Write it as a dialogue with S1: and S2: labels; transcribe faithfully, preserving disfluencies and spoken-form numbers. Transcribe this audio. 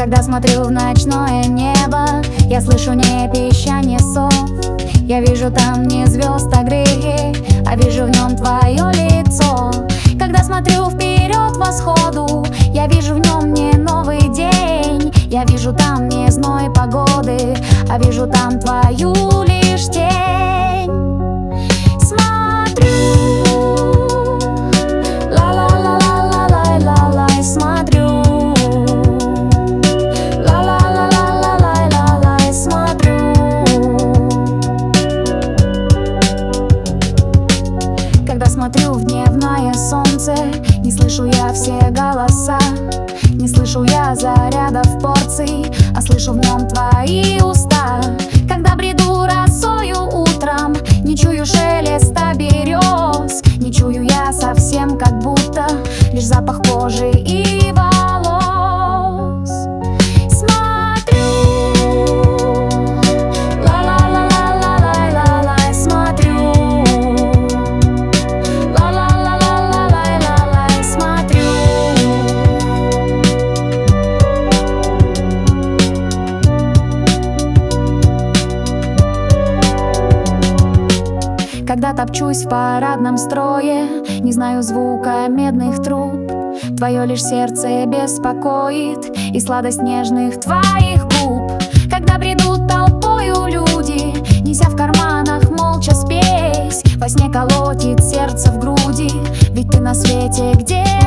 S1: Когда смотрю в ночное небо, я слышу не пищание сов. Я вижу там не звезд, а грехи, а вижу в нем твое лицо. Когда смотрю вперед восходу, я вижу в нем не новый день. Я вижу там не зной погоды, а вижу там твою лишь тень. Смотрю, ла-ла-ла-ла-ла-ла-ла-ла, смотрю, ла-ла-ла-ла-ла-ла-ла-ла, смотрю. Когда смотрю в дневное солнце, не слышу я все голоса, не слышу я зарядов порций, а слышу в нем твои уста. Когда бреду росою утром, не чую шелеста берез, не чую я совсем, как будто лишь запах кожи и волос. Смотрю, ла-ла-ла-ла-ла-ла-ла-ла, смотрю, ла-ла-ла-ла-ла-ла-ла, смотрю. Когда топчусь в парадном строе, не знаю звука медных труб, твое лишь сердце беспокоит и сладость нежных твоих губ. Когда бредут толпою люди, неся в карманах молча спесь, во сне колотит сердце в груди, ведь ты на свете, где